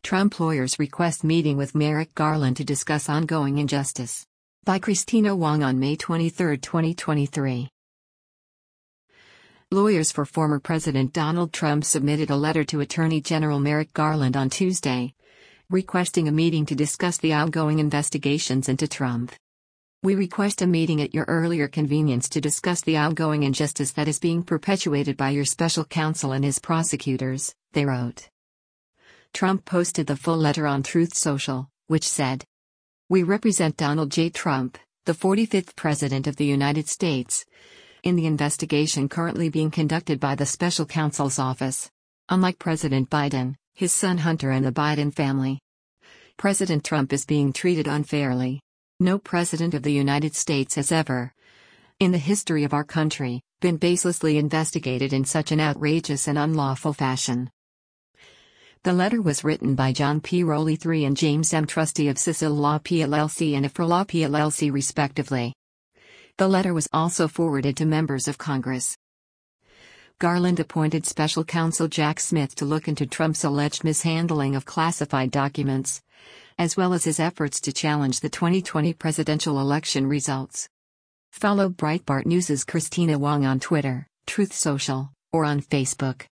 Trump lawyers request meeting with Merrick Garland to discuss ongoing injustice. By Christina Wong on May 23, 2023. Lawyers for former President Donald Trump submitted a letter to Attorney General Merrick Garland on Tuesday, requesting a meeting to discuss the ongoing investigations into Trump. "We request a meeting at your earlier convenience to discuss the ongoing injustice that is being perpetuated by your special counsel and his prosecutors," they wrote. Trump posted the full letter on Truth Social, which said, "We represent Donald J. Trump, the 45th President of the United States, in the investigation currently being conducted by the Special Counsel's Office. Unlike President Biden, his son Hunter and the Biden family, President Trump is being treated unfairly. No president of the United States has ever, in the history of our country, been baselessly investigated in such an outrageous and unlawful fashion." The letter was written by John P. Rowley III and James M. Trusty of Cecil Law PLLC and Ifra Law PLLC respectively. The letter was also forwarded to members of Congress. Garland appointed Special Counsel Jack Smith to look into Trump's alleged mishandling of classified documents, as well as his efforts to challenge the 2020 presidential election results. Follow Breitbart News' Christina Wong on Twitter, Truth Social, or on Facebook.